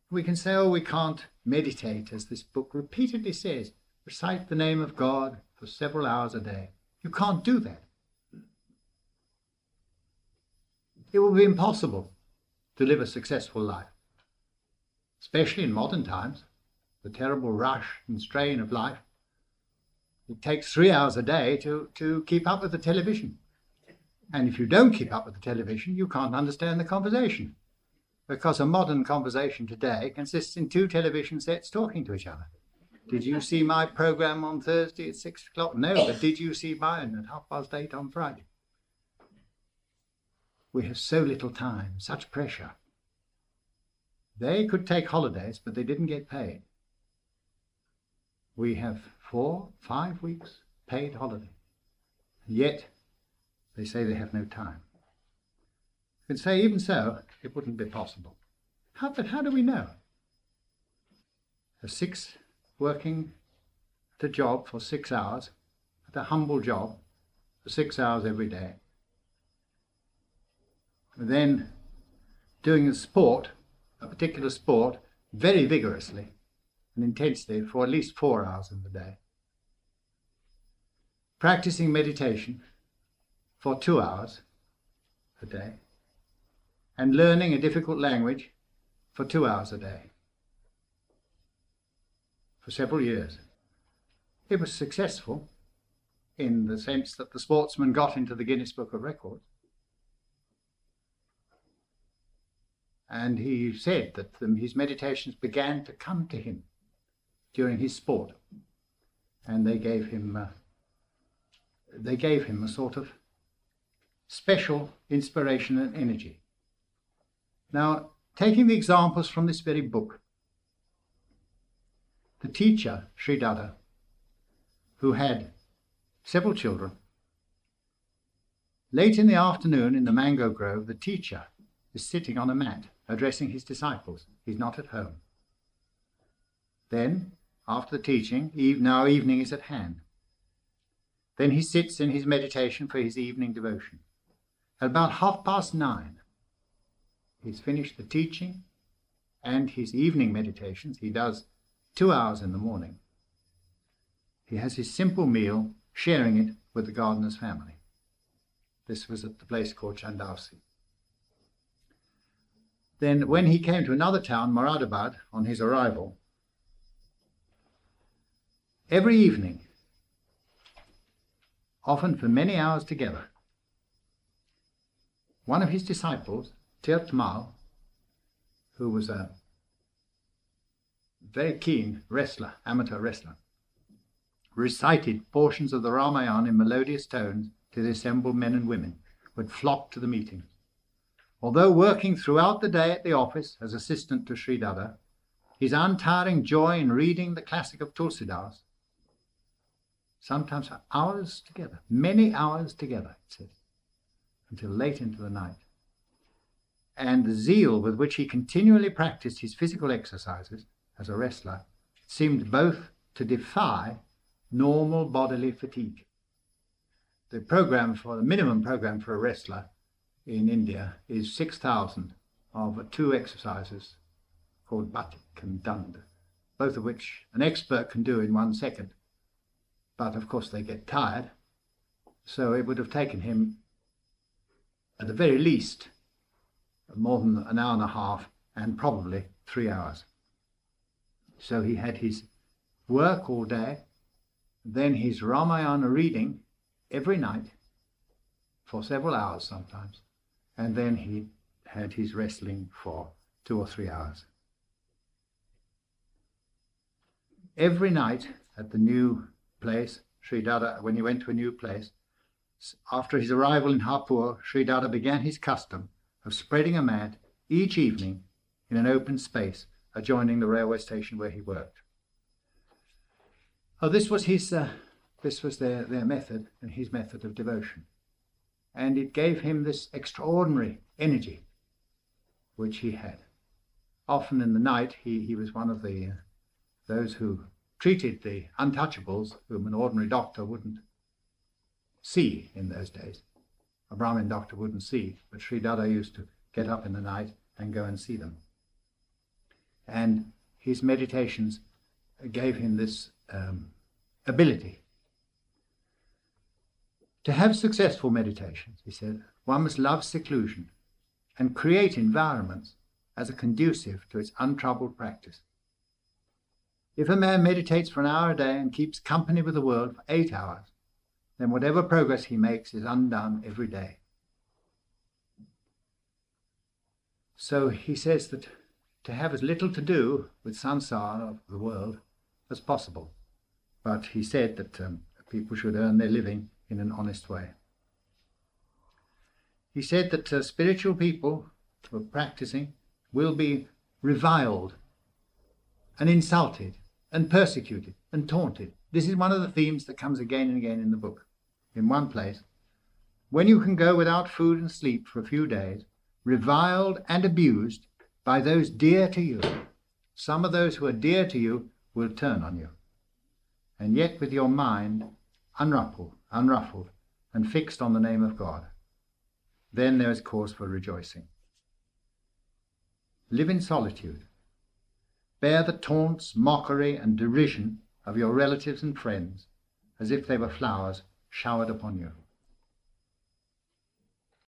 We can say, oh, we can't meditate, as this book repeatedly says, recite the name of God for several hours a day. You can't do that. It will be impossible to live a successful life, especially in modern times, the terrible rush and strain of life. It takes 3 hours a day to keep up with the television. And if you don't keep up with the television, you can't understand the conversation, because a modern conversation today consists in 2 television sets talking to each other. Did you see my program on Thursday at 6 o'clock? No, but did you see mine at 8:30 on Friday? We have so little time, such pressure. They could take holidays, but they didn't get paid. We have 4, 5 weeks paid holiday. And yet, they say they have no time. You could say, even so, it wouldn't be possible. But how do we know? A 6 working at a job for 6 hours, at a humble job for 6 hours every day. And then doing a sport, a particular sport, very vigorously and intensely for at least 4 hours in the day. Practicing meditation for 2 hours a day. And learning a difficult language for 2 hours a day. For several years. It was successful in the sense that the sportsman got into the Guinness Book of Records. And he said that his meditations began to come to him during his sport. And they gave him a sort of special inspiration and energy. Now, taking the examples from this very book, the teacher, Sri Dada, who had several children, late in the afternoon in the mango grove, the teacher is sitting on a mat addressing his disciples. He's not at home. Then, after the teaching, now evening is at hand. Then he sits in his meditation for his evening devotion. At about 9:30, he's finished the teaching and his evening meditations. He does 2 hours in the morning. He has his simple meal, sharing it with the gardener's family. This was at the place called Chandausi. Then when he came to another town, Moradabad, on his arrival, every evening, often for many hours together, one of his disciples, Tirtmal, who was a very keen wrestler, amateur wrestler, recited portions of the Ramayana in melodious tones to the assembled men and women who had flocked to the meeting. Although working throughout the day at the office as assistant to Sri Dada, his untiring joy in reading the classic of Tulsidas, sometimes for hours together, many hours together, it says, until late into the night. And the zeal with which he continually practiced his physical exercises as a wrestler seemed both to defy normal bodily fatigue. The minimum program for a wrestler in India is 6,000 of 2 exercises called Batik and Dand, both of which an expert can do in 1 second. But of course they get tired, so it would have taken him at the very least more than an hour and a half and probably 3 hours. So he had his work all day, then his Ramayana reading every night for several hours sometimes, and then he had his wrestling for 2 or 3 hours. Every night at the new place, Sri Dada, when he went to a new place, after his arrival in Hapur, Sri Dada began his custom of spreading a mat each evening in an open space adjoining the railway station where he worked. Oh, this was their method and his method of devotion. And it gave him this extraordinary energy which he had. Often in the night he was one of those who treated the untouchables, whom an ordinary doctor wouldn't see in those days. A Brahmin doctor wouldn't see, but Sri Dada used to get up in the night and go and see them. And his meditations gave him this ability. To have successful meditations, he said, one must love seclusion and create environments as a conducive to its untroubled practice. If a man meditates for an hour a day and keeps company with the world for 8 hours, then whatever progress he makes is undone every day. So he says that to have as little to do with samsara, of the world, as possible. But he said that people should earn their living in an honest way. He said that spiritual people who are practicing will be reviled and insulted and persecuted and taunted. This is one of the themes that comes again and again in the book. In one place, when you can go without food and sleep for a few days, reviled and abused by those dear to you, some of those who are dear to you will turn on you. And yet with your mind unruffled and fixed on the name of God, then there is cause for rejoicing. Live in solitude. Bear the taunts, mockery, and derision of your relatives and friends as if they were flowers showered upon you.